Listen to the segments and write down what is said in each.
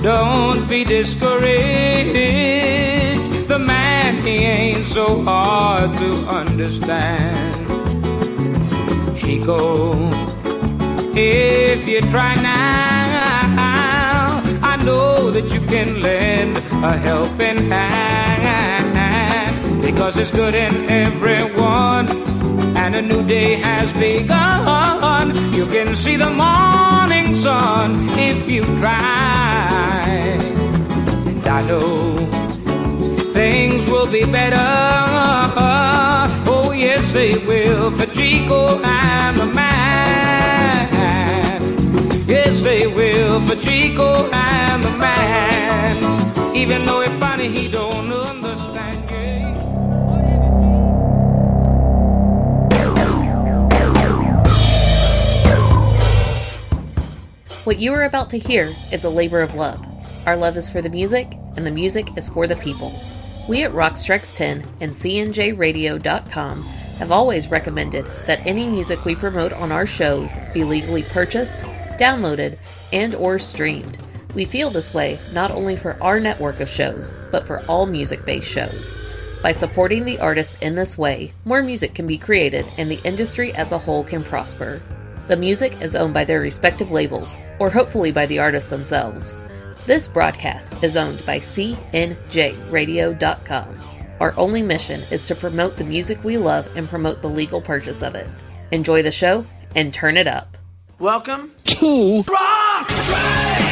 Don't be discouraged. The man, he ain't so hard to understand. Chico, if you try now, I know that you can lend a helping hand, because it's good in everyone, and a new day has begun. You can see the morning sun if you try, and I know things will be better. Oh yes they will, for Chico I'm a man. Yes they will, for Chico I'm a man. Even though if Bonnie he don't understand. What you are about to hear is a labor of love. Our love is for the music, and the music is for the people. We at Rockstrix 10 and CNJRadio.com have always recommended that any music we promote on our shows be legally purchased, downloaded, and or streamed. We feel this way not only for our network of shows, but for all music-based shows. By supporting the artist in this way, more music can be created and the industry as a whole can prosper. The music is owned by their respective labels, or hopefully by the artists themselves. This broadcast is owned by CNJRadio.com. Our only mission is to promote the music we love and promote the legal purchase of it. Enjoy the show and turn it up. Welcome to Rock Strikes!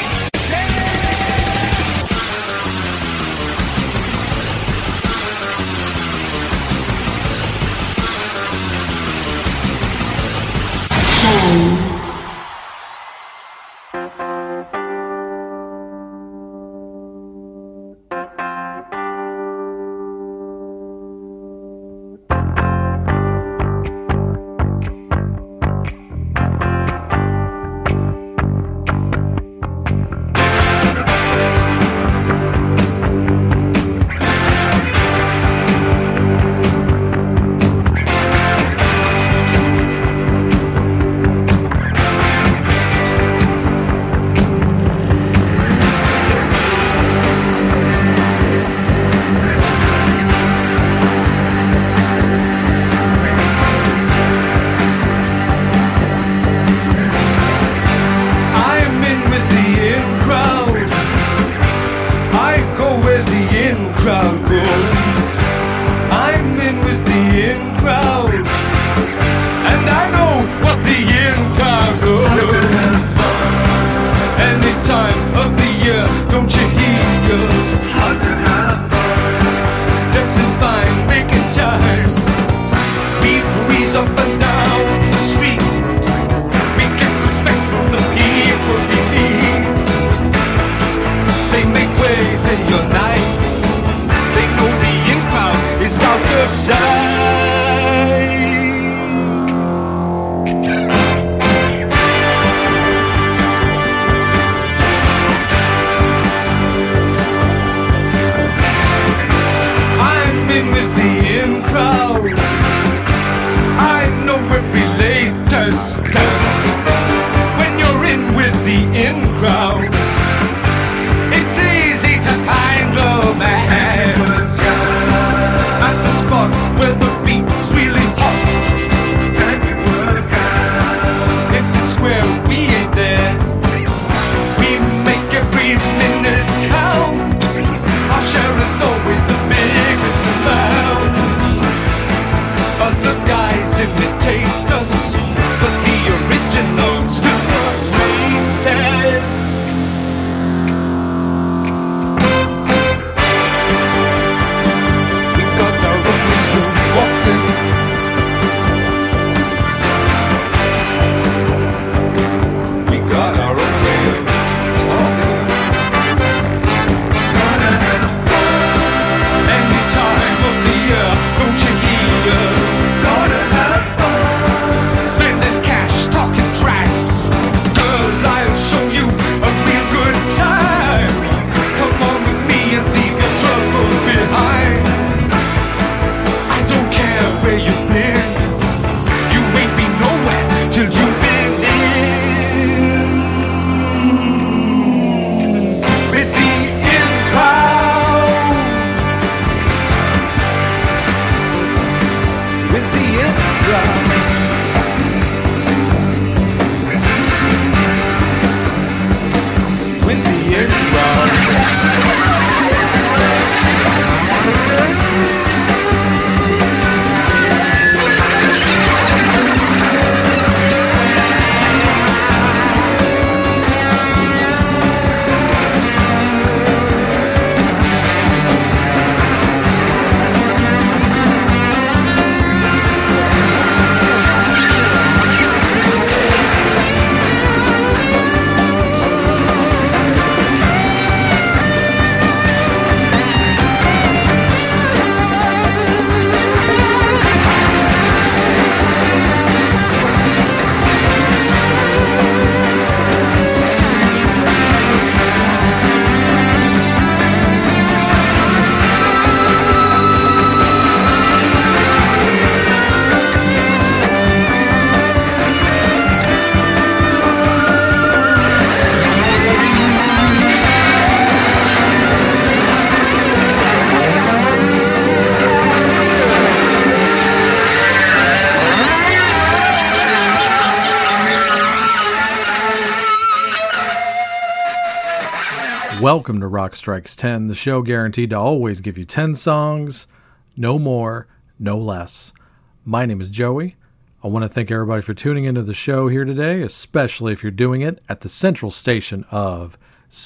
Welcome to Rock Strikes 10, the show guaranteed to always give you 10 songs, no more, no less. My name is Joey. I want to thank everybody for tuning into the show here today, especially if you're doing it at the central station of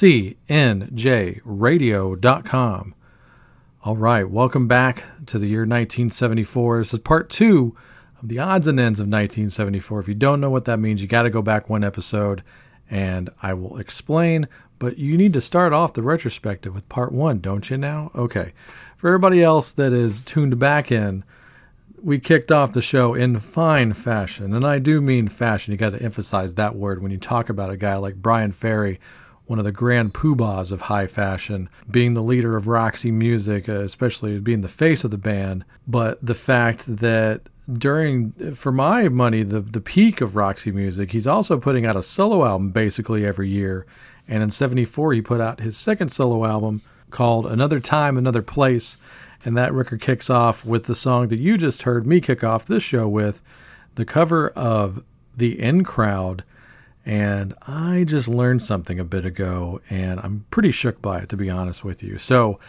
cnjradio.com. All right, welcome back to the year 1974. This is part 2 of the odds and ends of 1974. If you don't know what that means, you got to go back one episode, and I will explain. But you need to start off the retrospective with part 1, don't you now? Okay. For everybody else that is tuned back in, we kicked off the show in fine fashion, and I do mean fashion. You got to emphasize that word when you talk about a guy like Bryan Ferry, one of the grand poobahs of high fashion, being the leader of Roxy Music, especially being the face of the band. But the fact that during, for my money, the peak of Roxy Music, he's also putting out a solo album basically every year. And in 74, he put out his second solo album called Another Time, Another Place. And that record kicks off with the song that you just heard me kick off this show with, the cover of The In Crowd. And I just learned something a bit ago, and I'm pretty shook by it, to be honest with you. So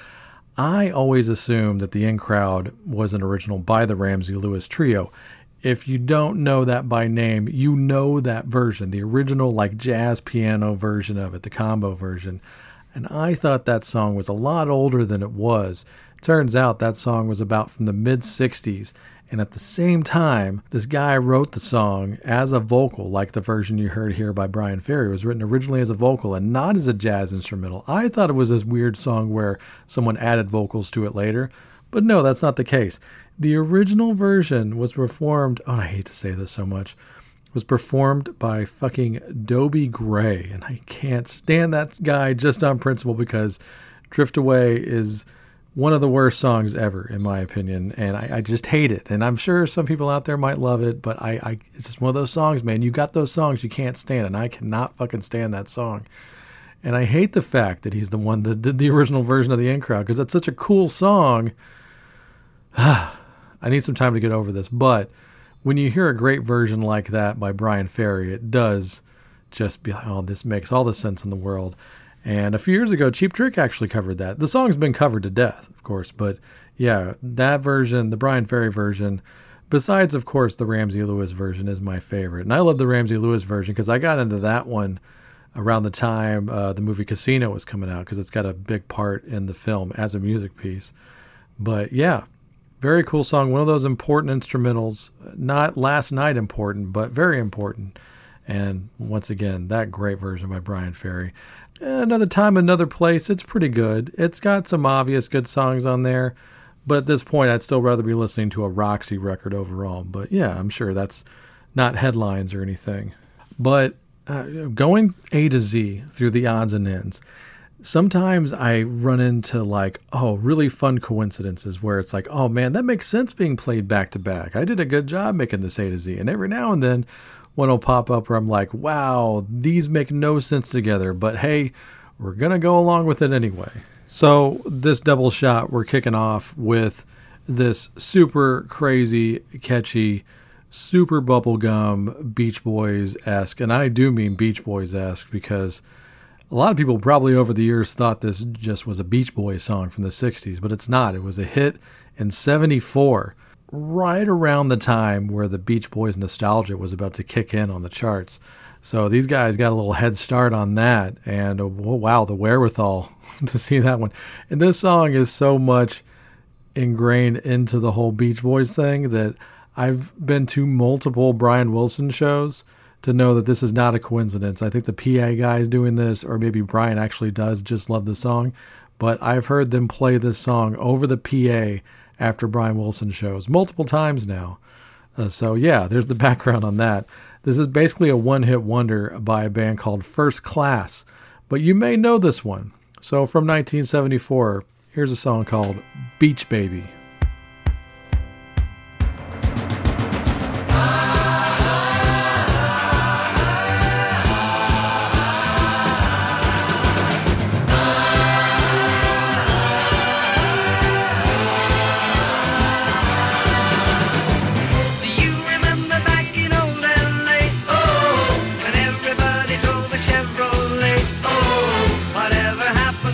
I always assumed that The In Crowd was an original by the Ramsey Lewis Trio. If you don't know that by name, you know that version, the original like jazz piano version of it, the combo version. And I thought that song was a lot older than it was. Turns out that song was about from the mid-60s. And at the same time, this guy wrote the song as a vocal, like the version you heard here by Bryan Ferry. It was written originally as a vocal and not as a jazz instrumental. I thought it was this weird song where someone added vocals to it later. But no, that's not the case. The original version was performed, I hate to say this so much, was performed by fucking Dobie Gray. And I can't stand that guy just on principle because Drift Away is one of the worst songs ever, in my opinion, and I just hate it. And I'm sure some people out there might love it, but it's just one of those songs, man. You got those songs you can't stand, and I cannot fucking stand that song. And I hate the fact that he's the one that did the original version of The In Crowd, because that's such a cool song. I need some time to get over this, but when you hear a great version like that by Bryan Ferry, it does just be like, oh, this makes all the sense in the world. And a few years ago, Cheap Trick actually covered that. The song's been covered to death, of course, but yeah, that version, the Bryan Ferry version, besides, of course, the Ramsey Lewis version is my favorite. And I love the Ramsey Lewis version because I got into that one around the time the movie Casino was coming out because it's got a big part in the film as a music piece. But yeah, very cool song. One of those important instrumentals, not last night important, but very important. And once again, that great version by Bryan Ferry. Another Time, Another Place, it's pretty good. It's got some obvious good songs on there, but at this point, I'd still rather be listening to a Roxy record overall. But yeah, I'm sure that's not headlines or anything. But going A to Z through the odds and ends, sometimes I run into really fun coincidences where it's like, oh man, that makes sense being played back to back. I did a good job making this A to Z. And every now and then, one will pop up where I'm like, wow, these make no sense together, but hey, we're going to go along with it anyway. So this double shot, we're kicking off with this super crazy, catchy, super bubblegum Beach Boys-esque, and I do mean Beach Boys-esque because a lot of people probably over the years thought this just was a Beach Boys song from the 60s, but it's not. It was a hit in 74. Right around the time where the Beach Boys nostalgia was about to kick in on the charts. So these guys got a little head start on that, and wow, the wherewithal to see that one. And this song is so much ingrained into the whole Beach Boys thing that I've been to multiple Brian Wilson shows to know that this is not a coincidence. I think the PA guy is doing this, or maybe Brian actually does just love the song, but I've heard them play this song over the PA after Brian Wilson shows multiple times now. So yeah, there's the background on that. This is basically a one-hit wonder by a band called First Class, but you may know this one. So from 1974, here's a song called Beach Baby. Chevrolet, oh, whatever happened?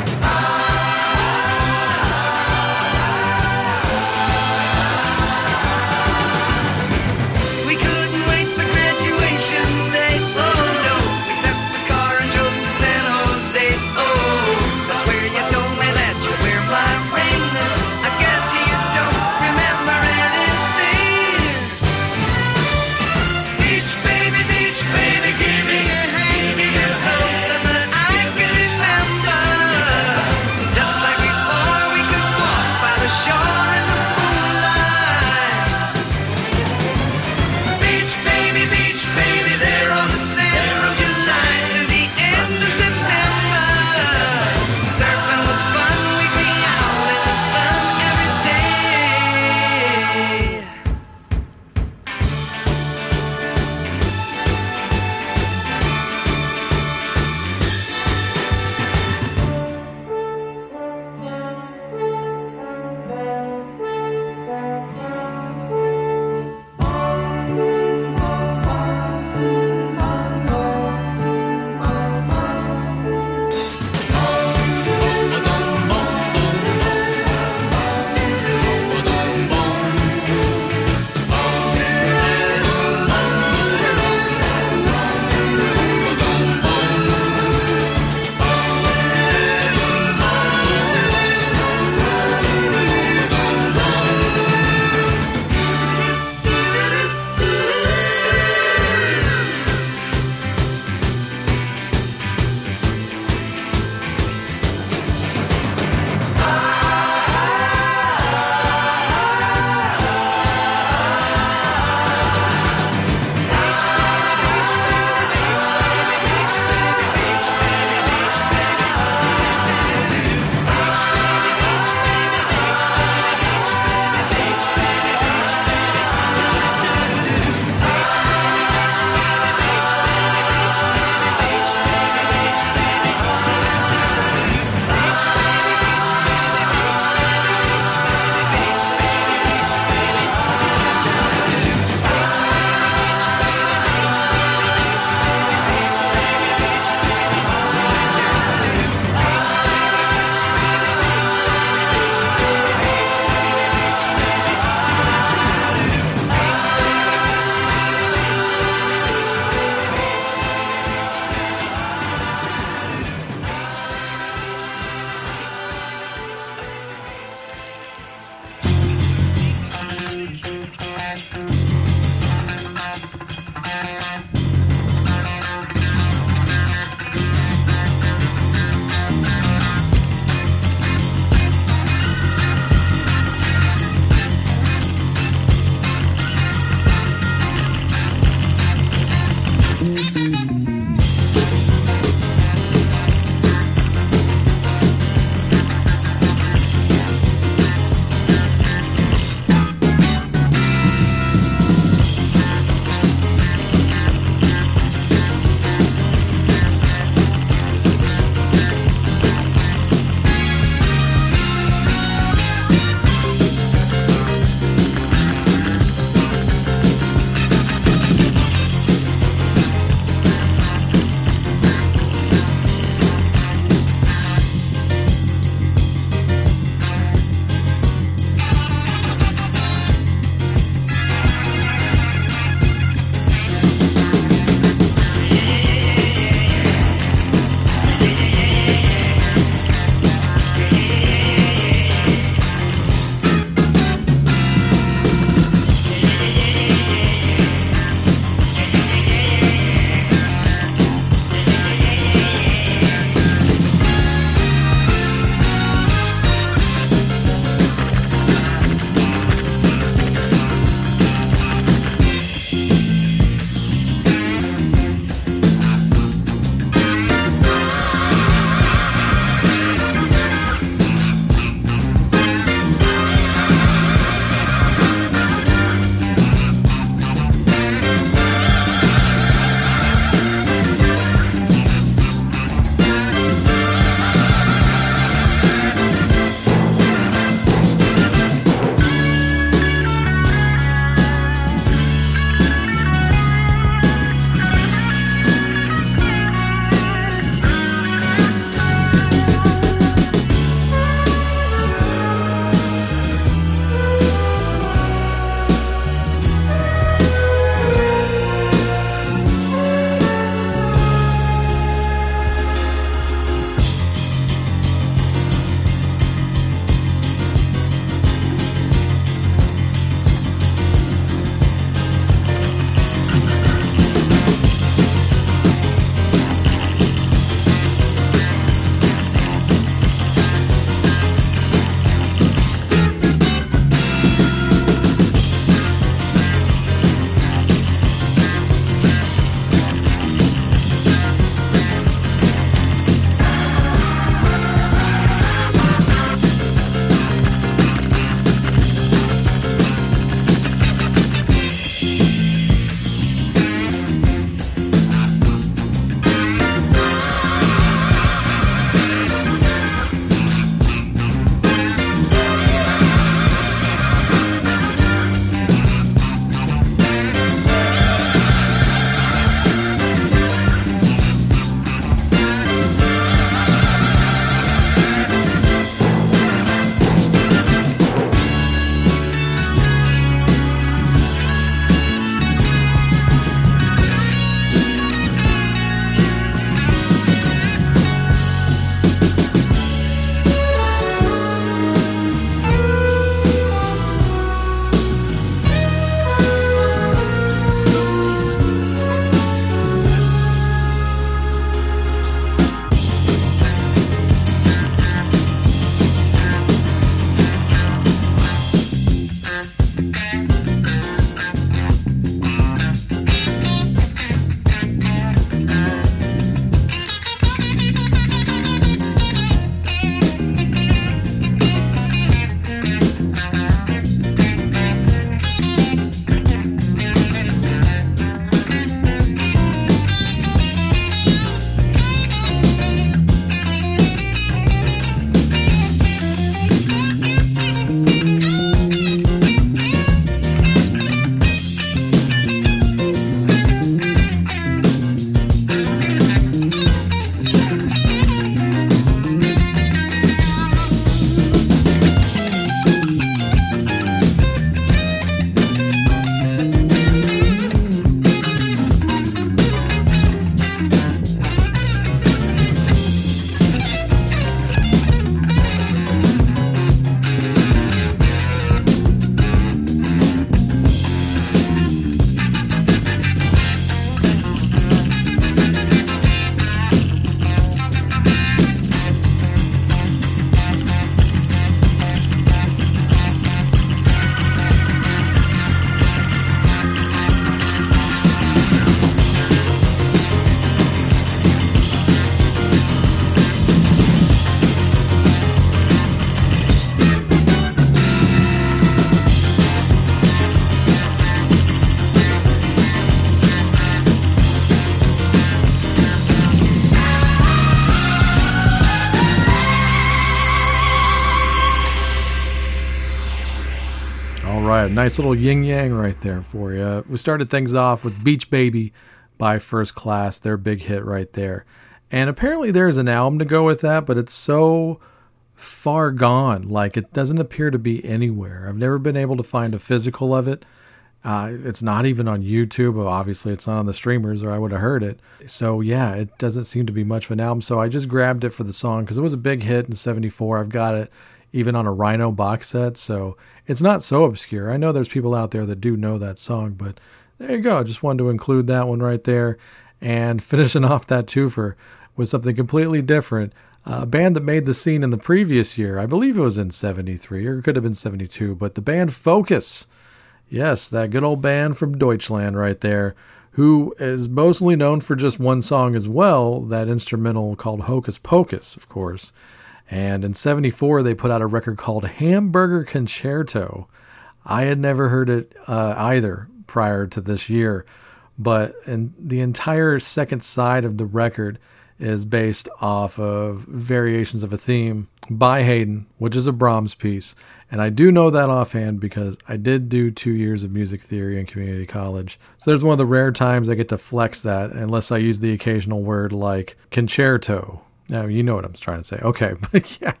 right, nice little yin-yang right there for you. We started things off with Beach Baby by First Class, their big hit right there. And apparently there's an album to go with that, but it's so far gone. Like, it doesn't appear to be anywhere. I've never been able to find a physical of it. It's not even on YouTube. Obviously, it's not on the streamers, or I would have heard it. So, yeah, it doesn't seem to be much of an album. So I just grabbed it for the song because it was a big hit in 74. I've got it even on a Rhino box set. So it's not so obscure. I know there's people out there that do know that song, but there you go. Just wanted to include that one right there. And finishing off that twofer with something completely different. A band that made the scene in the previous year. I believe it was in 73 or it could have been 72, but the band Focus. Yes, that good old band from Deutschland right there, who is mostly known for just one song as well, that instrumental called Hocus Pocus, of course. And in 74, they put out a record called Hamburger Concerto. I had never heard it either prior to this year, but the entire second side of the record is based off of variations of a theme by Haydn, which is a Brahms piece. And I do know that offhand because I did do 2 years of music theory in community college. So there's one of the rare times I get to flex that, unless I use the occasional word like concerto. Now, you know what I'm trying to say. Okay, but yeah.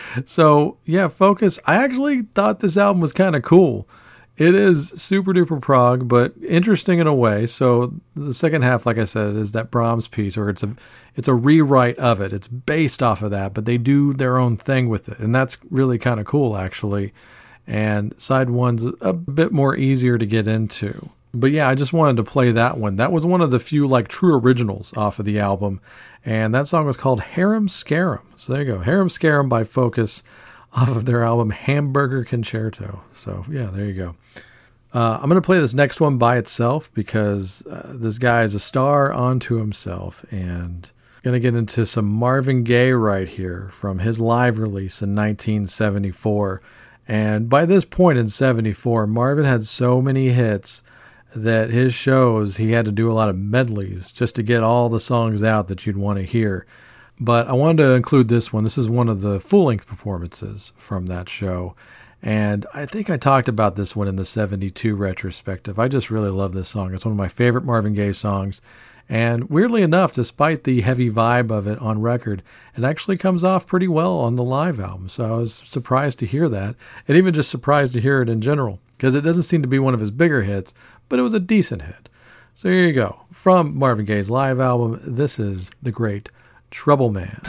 So, yeah, Focus. I actually thought this album was kind of cool. It is super duper prog, but interesting in a way. So the second half, like I said, is that Brahms piece, or it's a rewrite of it. It's based off of that, but they do their own thing with it. And that's really kind of cool, actually. And side one's a bit more easier to get into. But yeah, I just wanted to play that one. That was one of the few like true originals off of the album. And that song was called Harem Scarum. So there you go. Harem Scarum by Focus off of their album Hamburger Concerto. So yeah, there you go. I'm going to play this next one by itself because this guy is a star unto himself, and going to get into some Marvin Gaye right here from his live release in 1974. And by this point in 74, Marvin had so many hits that his shows, he had to do a lot of medleys just to get all the songs out that you'd want to hear. But I wanted to include this one. This is one of the full-length performances from that show. And I think I talked about this one in the 72 retrospective. I just really love this song. It's one of my favorite Marvin Gaye songs. And weirdly enough, despite the heavy vibe of it on record, it actually comes off pretty well on the live album. So I was surprised to hear that. And even just surprised to hear it in general, because it doesn't seem to be one of his bigger hits, but it was a decent hit. So here you go. From Marvin Gaye's live album, this is The Great Trouble Man.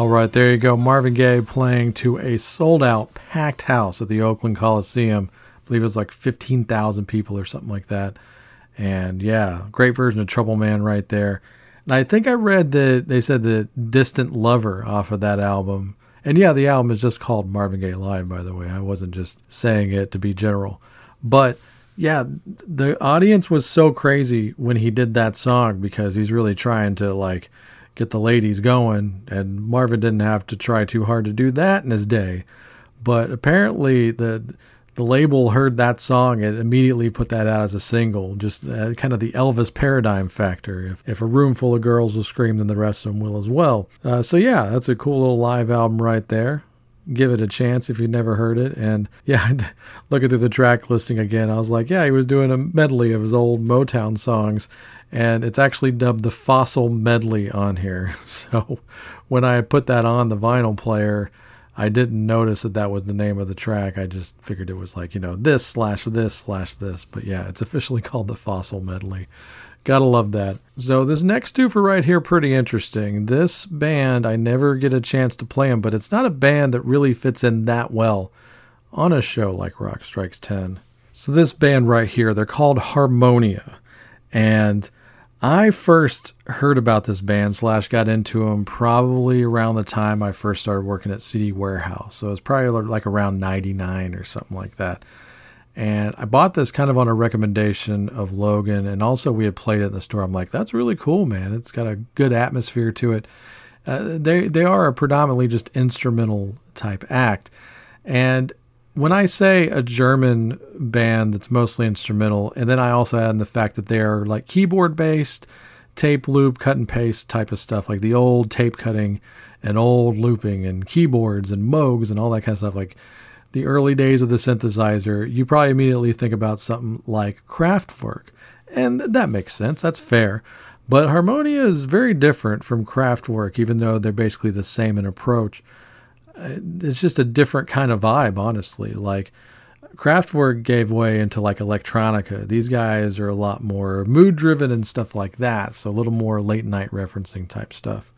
All right, there you go. Marvin Gaye playing to a sold-out, packed house at the Oakland Coliseum. I believe it was like 15,000 people or something like that. And yeah, great version of Trouble Man right there. And I think I read that they said the Distant Lover off of that album. And yeah, the album is just called Marvin Gaye Live, by the way. I wasn't just saying it to be general. But yeah, the audience was so crazy when he did that song because he's really trying to like get the ladies going. And Marvin didn't have to try too hard to do that in his day. But apparently the label heard that song and immediately put that out as a single. Just kind of the Elvis paradigm factor. If a room full of girls will scream, then the rest of them will as well. So yeah, that's a cool little live album right there. Give it a chance if you've never heard it. And yeah, looking through the track listing again, I was like, yeah, he was doing a medley of his old Motown songs. And it's actually dubbed the Fossil Medley on here. So when I put that on the vinyl player, I didn't notice that was the name of the track. I just figured it was like, this/this/this. But yeah, it's officially called the Fossil Medley. Gotta love that. So this next twofer right here, pretty interesting. This band, I never get a chance to play them, but it's not a band that really fits in that well on a show like Rock Strikes 10. So this band right here, they're called Harmonia. And I first heard about this band / got into them probably around the time I first started working at CD Warehouse. So it was probably like around 99 or something like that. And I bought this kind of on a recommendation of Logan. And also we had played it in the store. I'm like, that's really cool, man. It's got a good atmosphere to it. They are a predominantly just instrumental type act. And when I say a German band that's mostly instrumental, and then I also add in the fact that they are like keyboard based, tape loop, cut and paste type of stuff, like the old tape cutting and old looping and keyboards and Moogs and all that kind of stuff, like the early days of the synthesizer, you probably immediately think about something like Kraftwerk. And that makes sense. That's fair. But Harmonia is very different from Kraftwerk, even though they're basically the same in approach. It's just a different kind of vibe, honestly. Like Kraftwerk gave way into like electronica. These guys are a lot more mood driven and stuff like that. So a little more late night referencing type stuff.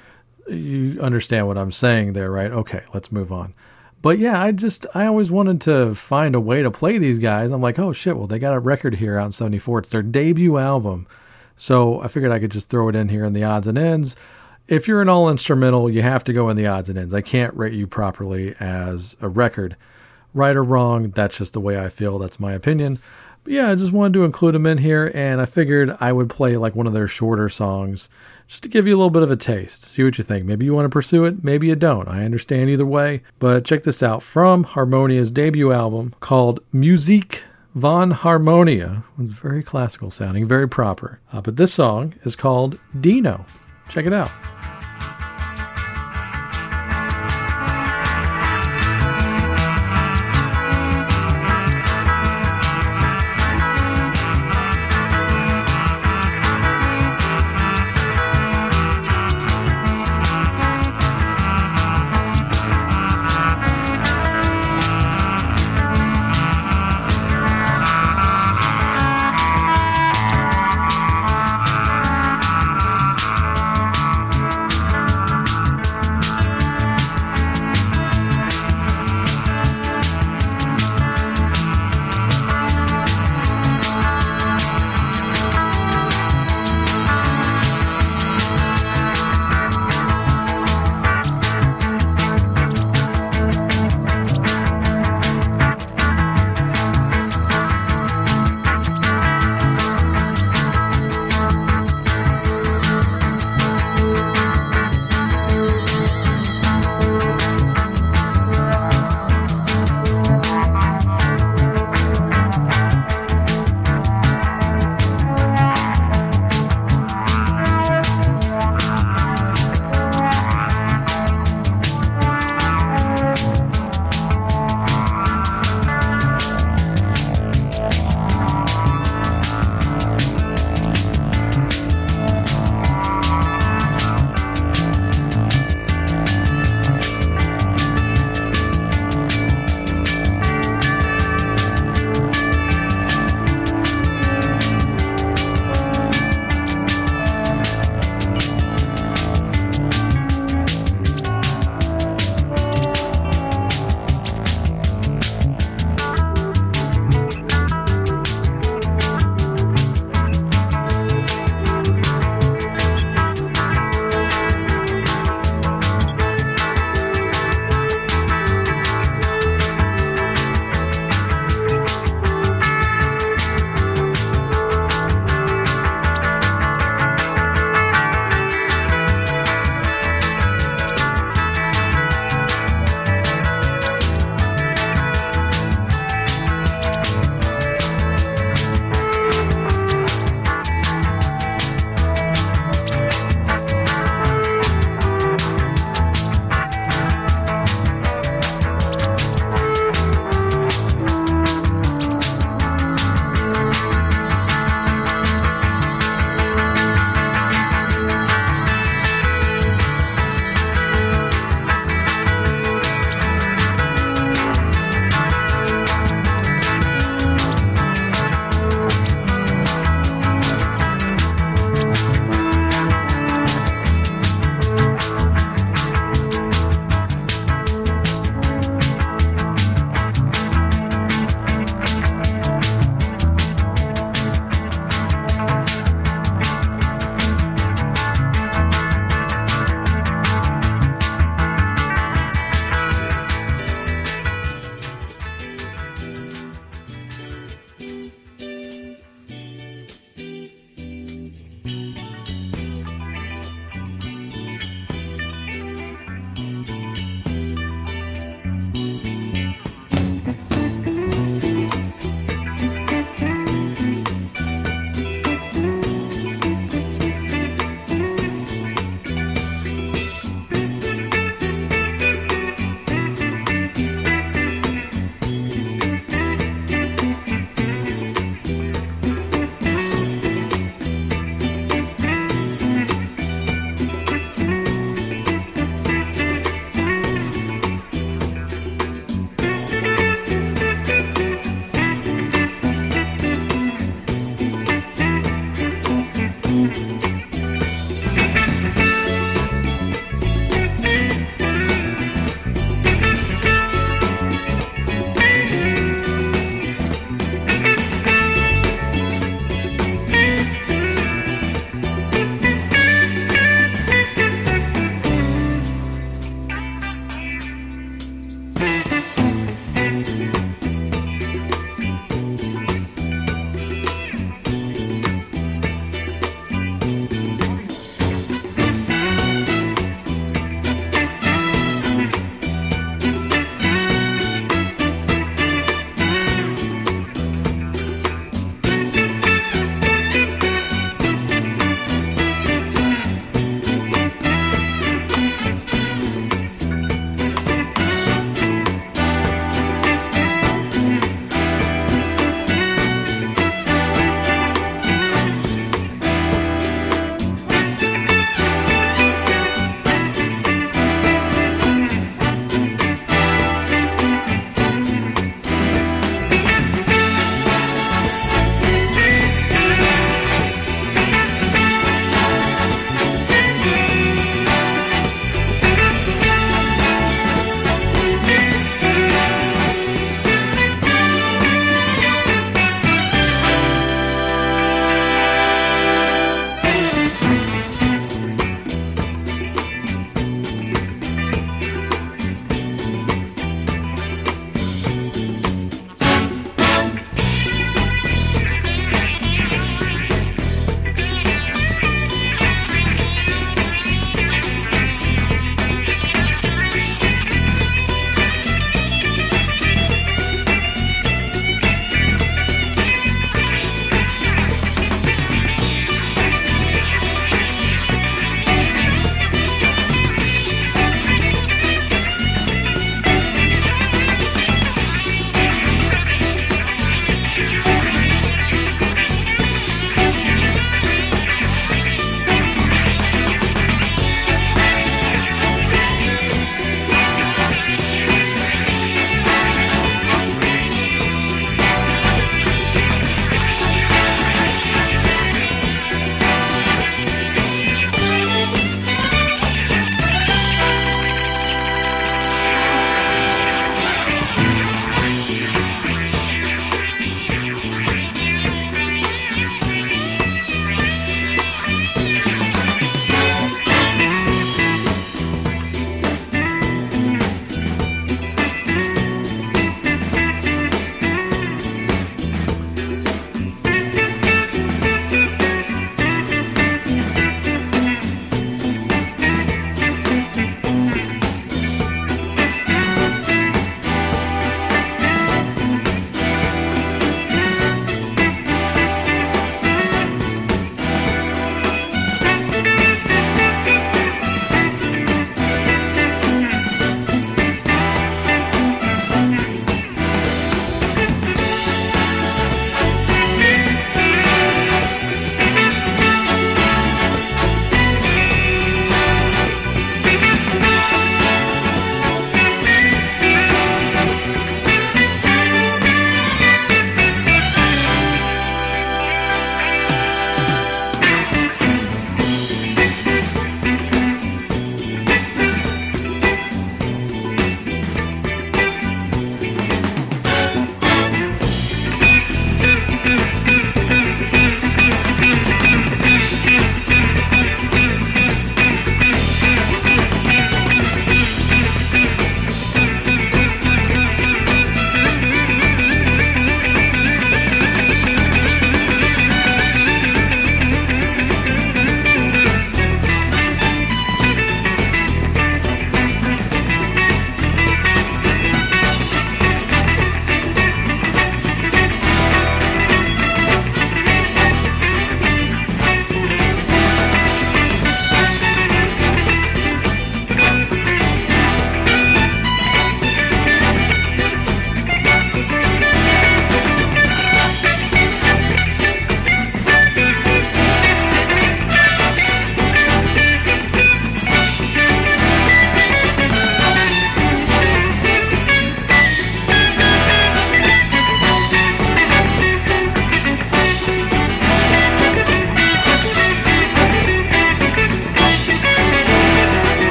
You understand what I'm saying there, right? Okay, let's move on. But yeah, I always wanted to find a way to play these guys. I'm like, oh shit, well, they got a record here out in 74. It's their debut album. So I figured I could just throw it in here in the odds and ends. If you're an all instrumental, you have to go in the odds and ends. I can't rate you properly as a record. Right or wrong, that's just the way I feel. That's my opinion. But yeah, I just wanted to include them in here, and I figured I would play like one of their shorter songs just to give you a little bit of a taste. See what you think. Maybe you want to pursue it, maybe you don't. I understand either way. But check this out. From Harmonia's debut album called Musik von Harmonia. It's very classical sounding, very proper. But this song is called Dino. Check it out.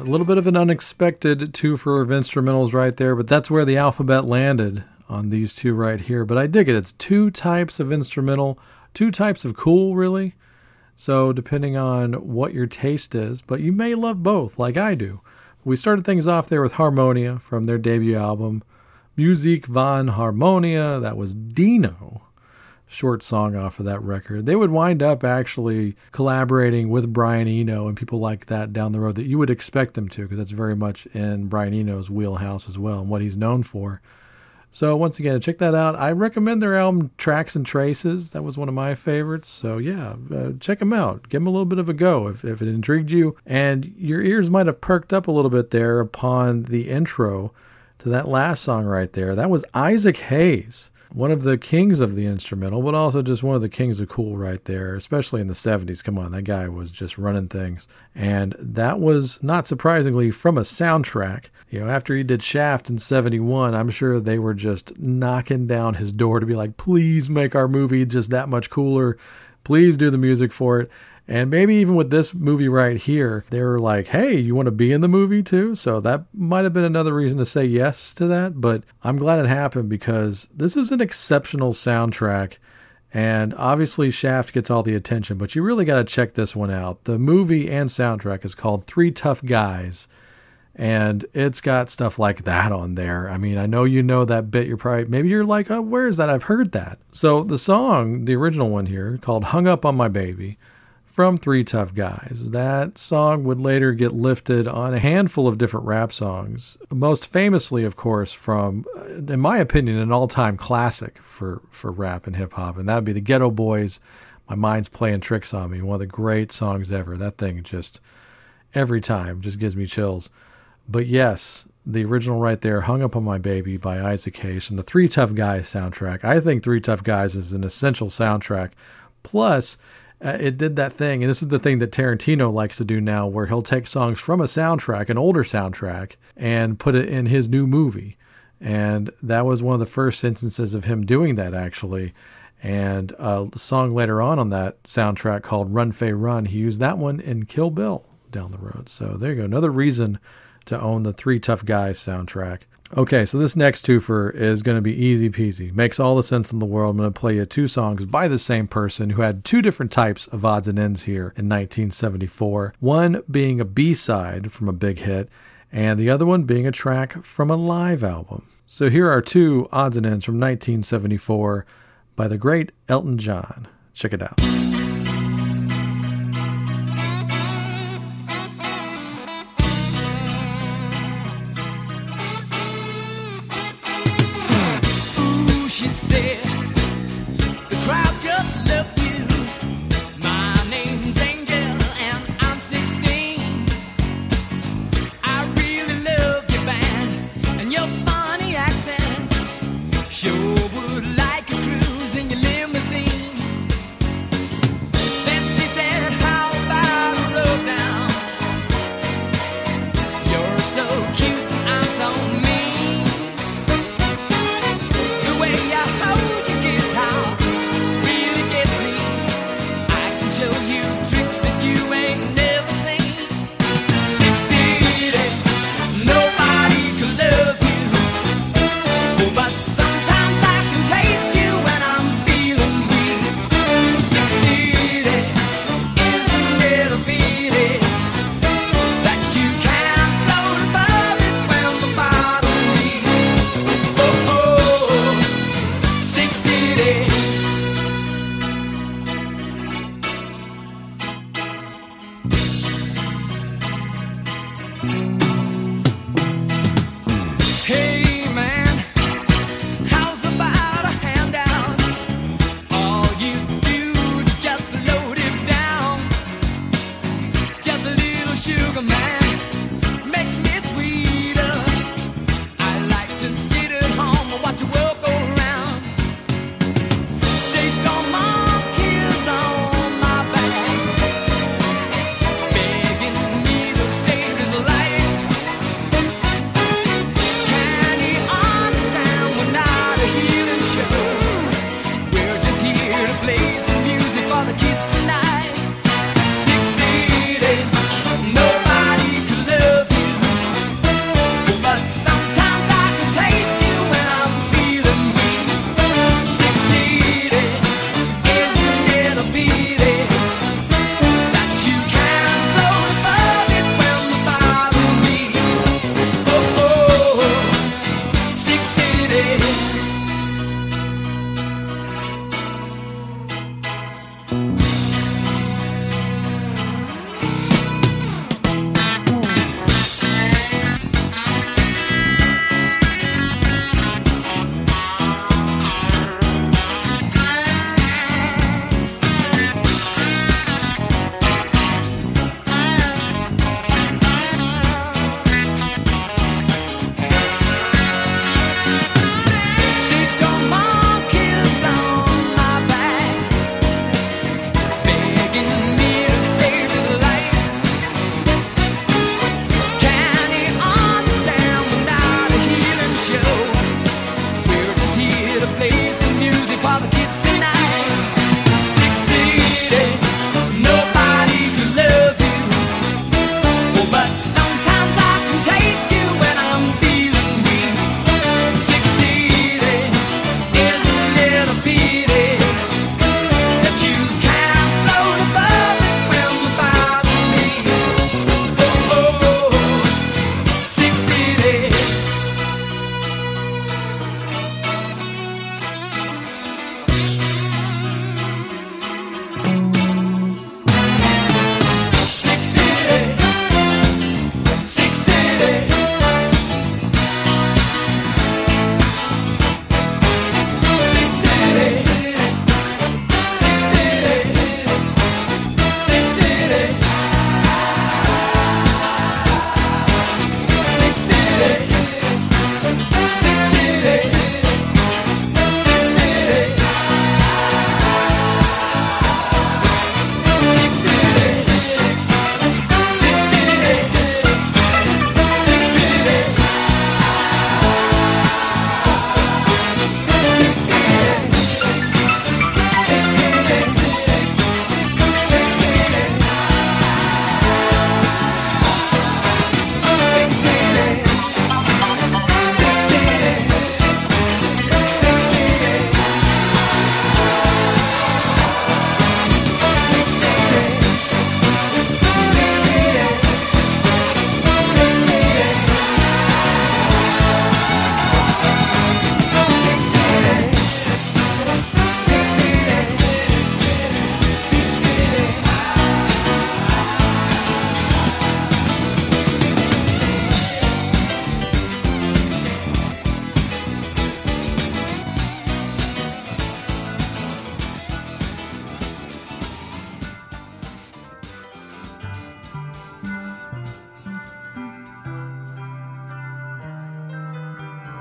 little bit of an unexpected twofer of instrumentals right there, but that's where the alphabet landed on these two right here. But I dig it. It's two types of instrumental, two types of cool, really. So depending on what your taste is, but you may love both like I do. We started things off there with Harmonia from their debut album, Musik van Harmonia. That was Dino, short song off of that record. They would wind up actually collaborating with Brian Eno and people like that down the road that you would expect them to, because that's very much in Brian Eno's wheelhouse as well and what he's known for. So once again, check that out. I recommend their album Tracks and Traces. That was one of my favorites. So yeah, check them out. Give them a little bit of a go if it intrigued you. And your ears might have perked up a little bit there upon the intro to that last song right there. That was Isaac Hayes, one of the kings of the instrumental, but also just one of the kings of cool right there, especially in the 70s. Come on, that guy was just running things. And that was, not surprisingly, from a soundtrack. You know, after he did Shaft in 71, I'm sure they were just knocking down his door to be like, please make our movie just that much cooler. Please do the music for it. And maybe even with this movie right here, they were like, hey, you want to be in the movie too? So that might have been another reason to say yes to that. But I'm glad it happened because this is an exceptional soundtrack. And obviously Shaft gets all the attention, but you really got to check this one out. The movie and soundtrack is called Three Tough Guys. And it's got stuff like that on there. I mean, I know you know that bit. Maybe you're like, oh, where is that? I've heard that. So the song, the original one here, called Hung Up on My Baby, from Three Tough Guys. That song would later get lifted on a handful of different rap songs, most famously, of course, from, in my opinion, an all-time classic for rap and hip-hop, and that would be the Ghetto Boys, My Mind's Playing Tricks on Me, one of the great songs ever. That thing just, every time, just gives me chills. But yes, the original right there, Hung Up on My Baby by Isaac Hayes from the Three Tough Guys soundtrack. I think Three Tough Guys is an essential soundtrack. Plus, it did that thing, and this is the thing that Tarantino likes to do now, where he'll take songs from a soundtrack, an older soundtrack, and put it in his new movie. And that was one of the first instances of him doing that, actually. And a song later on that soundtrack called Run Fay Run, he used that one in Kill Bill down the road. So there you go. Another reason to own the Three Tough Guys soundtrack. Okay, so this next twofer is going to be easy peasy. Makes all the sense in the world. I'm going to play you two songs by the same person who had two different types of odds and ends here in 1974. One being a B-side from a big hit, and the other one being a track from a live album. So here are two odds and ends from 1974 by the great Elton John. Check it out. She said, the crowd just loved you. My name's Angel and I'm 16. I really love your band and your funny accent. Sure would like a cruise in your limousine. Then she said, how about a road down? You're so cute and I'm so mean. The way I hold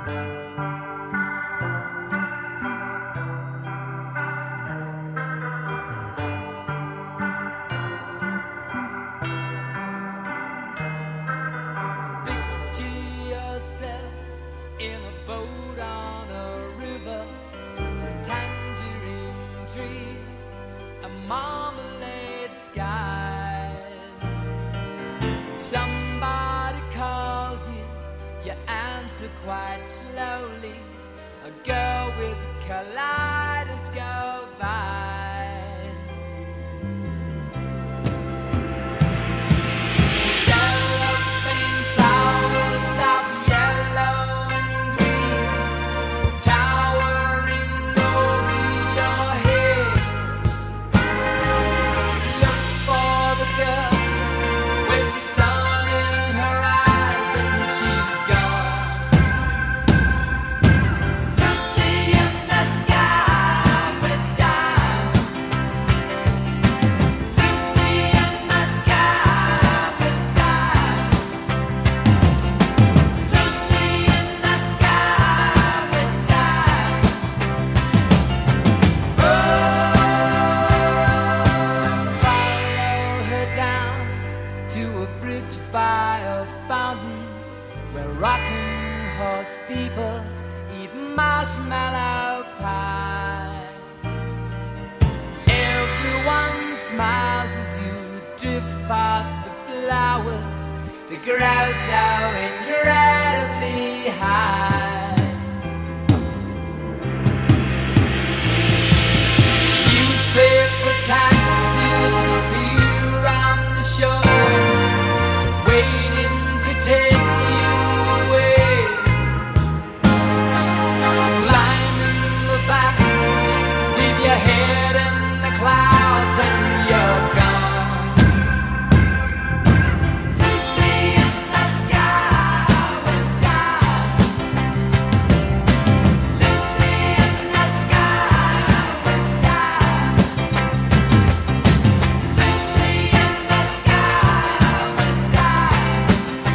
Quite slowly, a girl with kaleidoscope eyes. Cellophane flowers of yellow and green, towering over your head. Look for the girl with the sun in her eyes, and she's gone. By a fountain where rocking horse people eat marshmallow pie. Everyone smiles as you drift past the flowers that grow so incredibly high. Newspaper taxis appear on the shore, waiting to take you away. Climb in the back, leave your head in the clouds, and you're gone. Lucy in the sky with diamonds. Lucy in the sky with diamonds. Lucy in the sky with diamonds.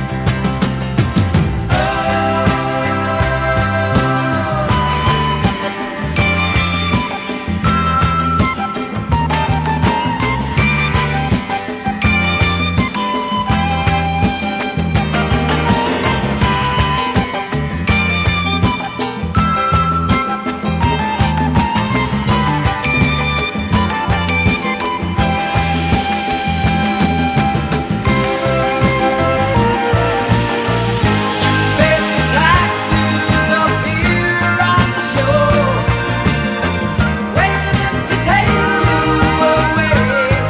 Newspaper taxis appear on the shore, waiting to take you away.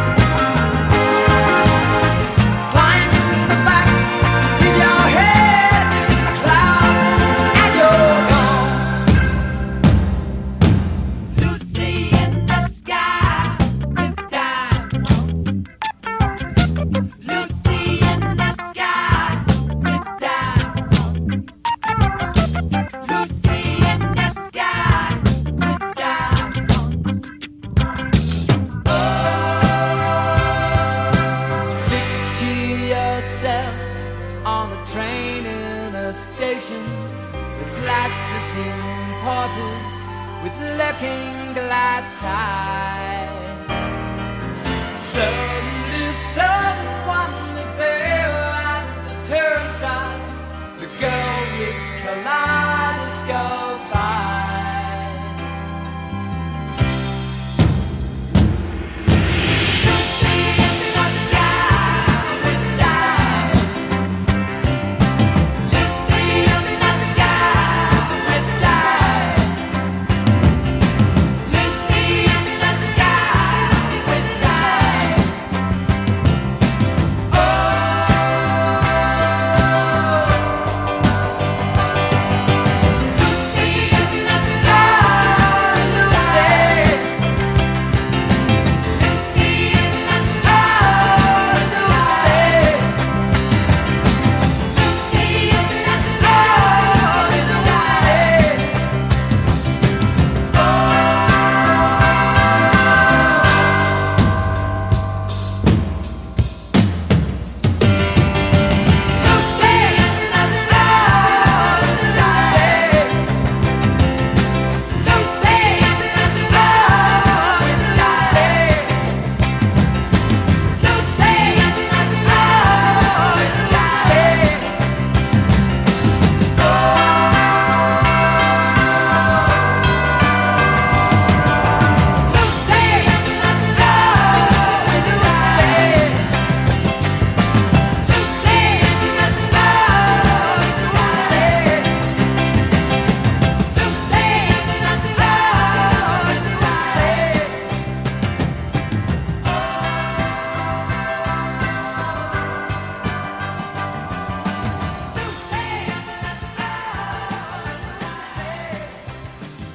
Climb in the back, leave your head in the clouds, and you're gone. Lucy in the sky with diamonds. Lucy in the sky with diamonds. Lucy in the sky with diamonds. Picture yourself on a train in a station with plasticine porters with looking glass ties. Suddenly someone is there at the turnstile, the girl with kaleidoscope eyes. Lucy in the sky with diamonds. Lucy in the sky with diamonds. Lucy in the sky with diamonds. Lucy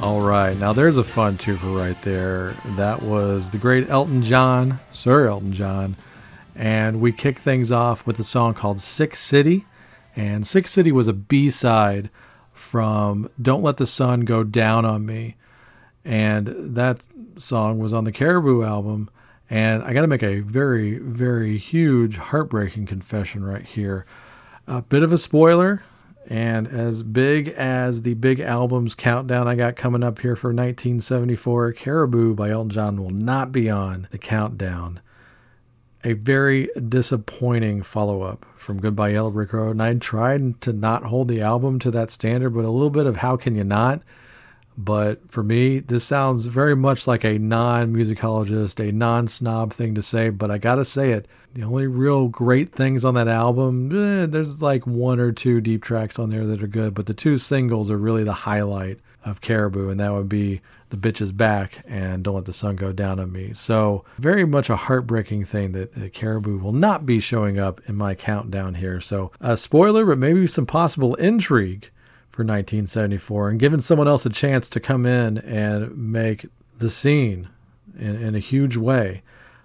All right, now there's a fun twofer right there. That was the great Elton John, Sir Elton John, and we kicked things off with a song called Sick City, and Sick City was a B-side from Don't Let the Sun Go Down on Me, and that song was on the Caribou album, and I got to make a very, very huge, heartbreaking confession right here. A bit of a spoiler. And as big as the big albums countdown I got coming up here for 1974, Caribou by Elton John will not be on the countdown. A very disappointing follow-up from Goodbye Yellow Brick Road. And I tried to not hold the album to that standard, but a little bit of How Can You Not? But for me, this sounds very much like a non-musicologist, a non-snob thing to say, but I gotta say it. The only real great things on that album, there's like one or two deep tracks on there that are good, but the two singles are really the highlight of Caribou, and that would be The Bitch Is Back and Don't Let the Sun Go Down on Me. So very much a heartbreaking thing that Caribou will not be showing up in my countdown here. So a spoiler, but maybe some possible intrigue for 1974, and giving someone else a chance to come in and make the scene in a huge way.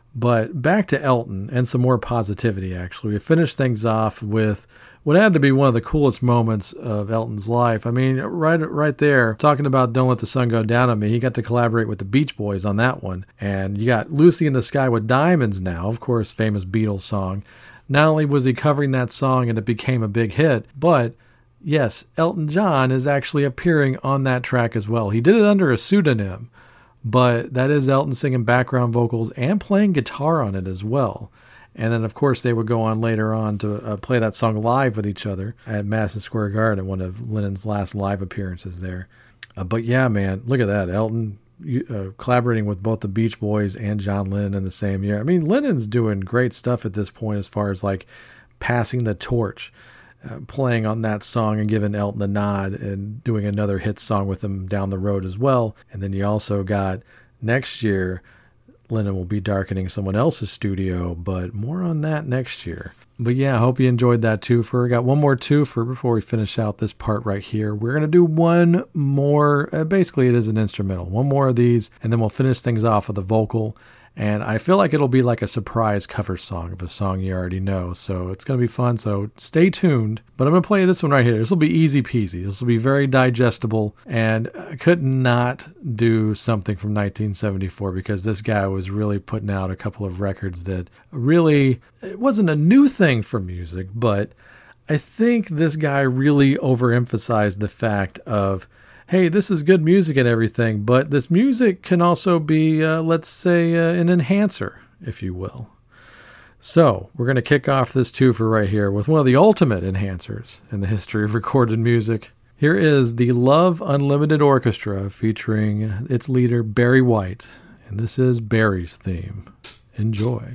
But back to Elton and some more positivity, actually. We finished things off with what had to be one of the coolest moments of Elton's life. I mean, right there, talking about Don't Let the Sun Go Down on Me, he got to collaborate with the Beach Boys on that one. And you got Lucy in the Sky with Diamonds now, of course, famous Beatles song. Not only was he covering that song and it became a big hit, but yes, Elton John is actually appearing on that track as well. He did it under a pseudonym, but that is Elton singing background vocals and playing guitar on it as well. And then, of course, they would go on later on to play that song live with each other at Madison Square Garden, one of Lennon's last live appearances there. But yeah, man, look at that. Elton collaborating with both the Beach Boys and John Lennon in the same year. I mean, Lennon's doing great stuff at this point as far as like passing the torch. Playing on that song and giving Elton a nod and doing another hit song with him down the road as well. And then you also got next year, Lennon will be darkening someone else's studio, but more on that next year. But yeah, I hope you enjoyed that twofer. Got one more twofer before we finish out this part right here. We're going to do one more, basically it is an instrumental, one more of these, and then we'll finish things off with a vocal. And I feel like it'll be like a surprise cover song of a song you already know. So it's going to be fun. So stay tuned. But I'm going to play this one right here. This will be easy peasy. This will be very digestible. And I could not do something from 1974 because this guy was really putting out a couple of records that really, it wasn't a new thing for music, but I think this guy really overemphasized the fact of, hey, this is good music and everything, but this music can also be, let's say, an enhancer, if you will. So we're going to kick off this twofer right here with one of the ultimate enhancers in the history of recorded music. Here is the Love Unlimited Orchestra featuring its leader, Barry White, and this is Barry's theme. Enjoy.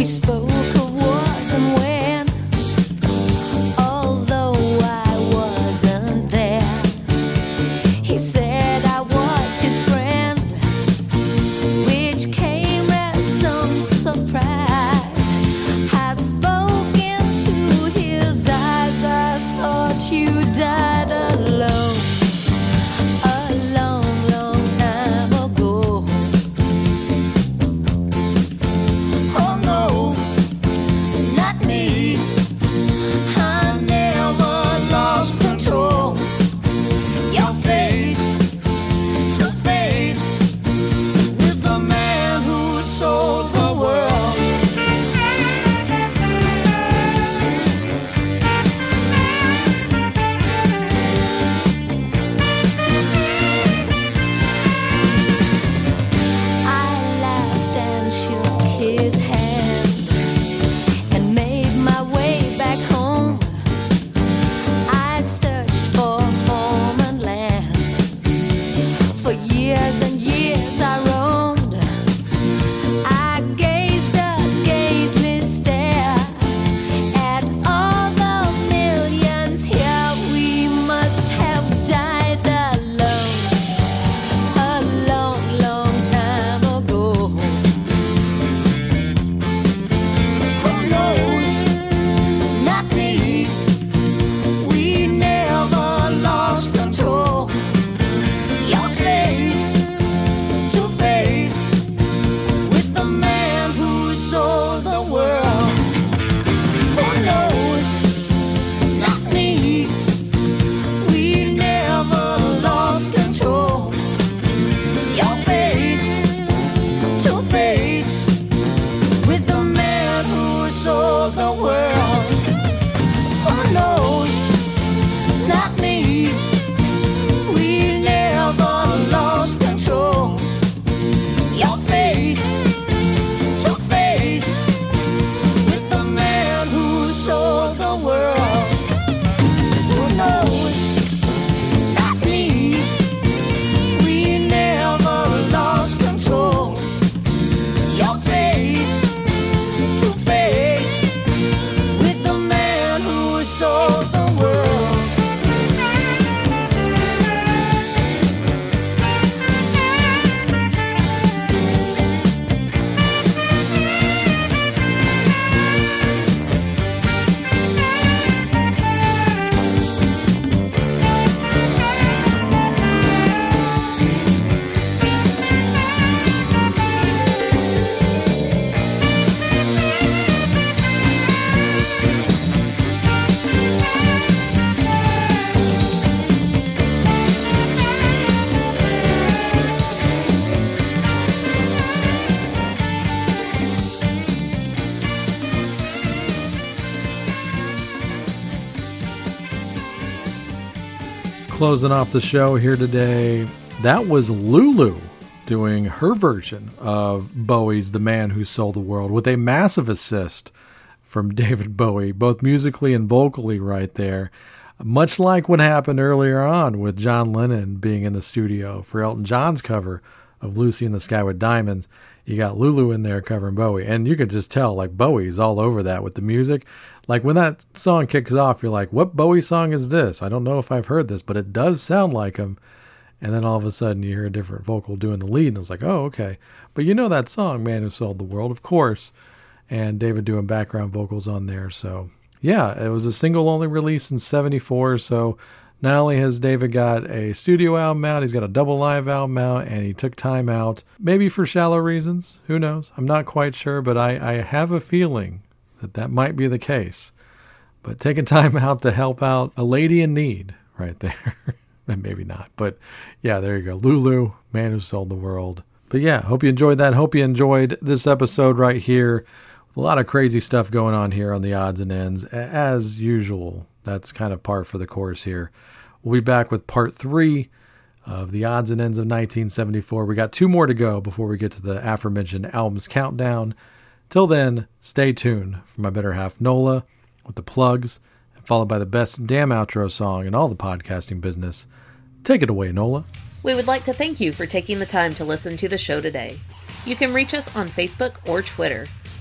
spoke of was and when, although I wasn't there. He said I was his friend, which came as some surprise. I spoke into his eyes, I thought you died alone a long, long time ago. Oh no, not me. I never lost control. Your face to face with the man who sold the world. I laughed and shook his hand and made my way back home. I searched for home and land. For years and years I roamed. I gazed a gazeless stare at all the millions here. We must have died alone a long, long time ago. Who knows? Not me. We never lost control. Your face to face with the man who sold the world. Who knows? Not me. We never lost control. Your face to face with the man who sold the world. Who knows? Not me. We never lost control. Your face to face with the man who sold the world. Who knows? Not me. We never lost control. Your face to face with the man who sold the world. Closing off the show here today, that was Lulu doing her version of Bowie's The Man Who Sold the World with a massive assist from David Bowie, both musically and vocally right there. Much like what happened earlier on with John Lennon being in the studio for Elton John's cover of Lucy in the Sky with Diamonds. You got Lulu in there covering Bowie, and you could just tell, like, Bowie's all over that with the music. Like, when that song kicks off, you're like, what Bowie song is this? I don't know if I've heard this, but it does sound like him. And then all of a sudden you hear a different vocal doing the lead, and it's like, oh, okay. But you know that song, Man Who Sold the World, of course, and David doing background vocals on there. So, yeah, it was a single only release in 74, so not only has David got a studio album out, he's got a double live album out, and he took time out, maybe for shallow reasons, who knows? I'm not quite sure, but I have a feeling that might be the case. But taking time out to help out a lady in need right there. Maybe not, but yeah, there you go. Lulu, Man Who Sold the World. But yeah, hope you enjoyed that. Hope you enjoyed this episode right here. A lot of crazy stuff going on here on the odds and ends, as usual. That's kind of par for the course here. We'll be back with part 3 of the odds and ends of 1974. We got 2 more to go before we get to the aforementioned albums countdown. Till then, stay tuned for my better half, Nola, with the plugs, followed by the best damn outro song in all the podcasting business. Take it away, Nola. We would like to thank you for taking the time to listen to the show today. You can reach us on Facebook or Twitter.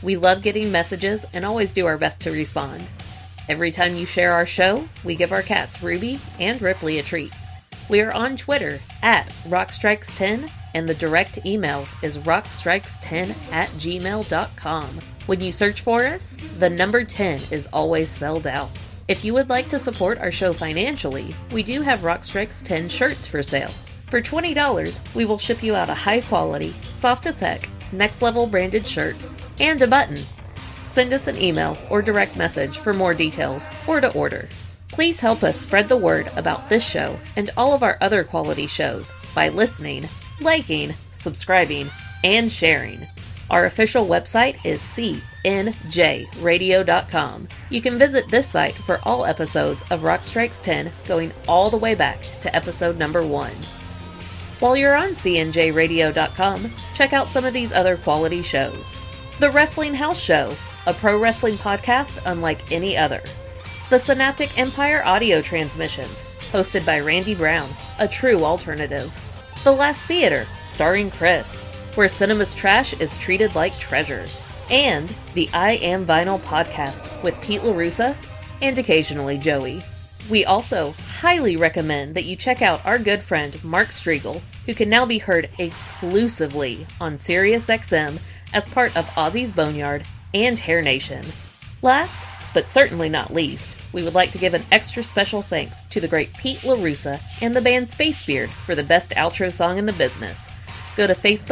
We love getting messages and always do our best to respond. Every time you share our show, we give our cats Ruby and Ripley a treat. We are on Twitter at rockstrikes10, and the direct email is rockstrikes10@gmail.com. When you search for us, the number 10 is always spelled out. If you would like to support our show financially, we do have Rock Strikes 10 shirts for sale. For $20, we will ship you out a high-quality, soft-as-heck, next-level branded shirt and a button. Send us an email or direct message for more details or to order. Please help us spread the word about this show and all of our other quality shows by listening, liking, subscribing, and sharing. Our official website is cnjradio.com. You can visit this site for all episodes of Rock Strikes 10 going all the way back to episode number 1. While you're on cnjradio.com, check out some of these other quality shows. The Wrestling House Show, a pro wrestling podcast unlike any other. The Synaptic Empire audio transmissions, hosted by Randy Brown, a true alternative. The Last Theater, starring Chris, where cinema's trash is treated like treasure. And the I Am Vinyl podcast with Pete LaRussa and occasionally Joey. We also highly recommend that you check out our good friend Mark Striegel, who can now be heard exclusively on SiriusXM as part of Ozzy's Boneyard and Hair Nation. Last, but certainly not least, we would like to give an extra special thanks to the great Pete LaRussa and the band Spacebeard for the best outro song in the business. Go to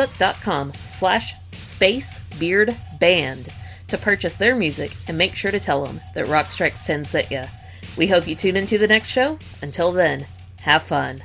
facebook.com/SpaceBeardBand to purchase their music and make sure to tell them that Rock Strikes 10 sent ya. We hope you tune into the next show. Until then, have fun.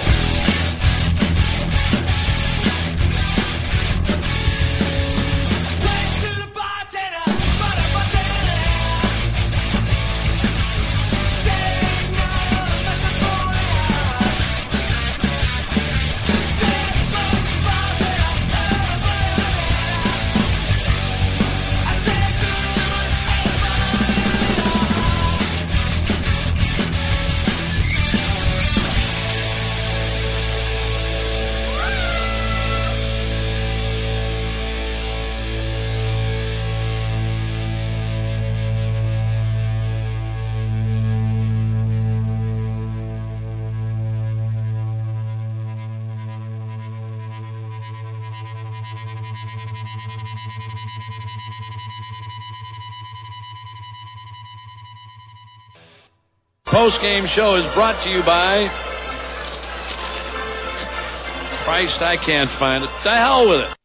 Post-game show is brought to you by Christ, I can't find it. The hell with it.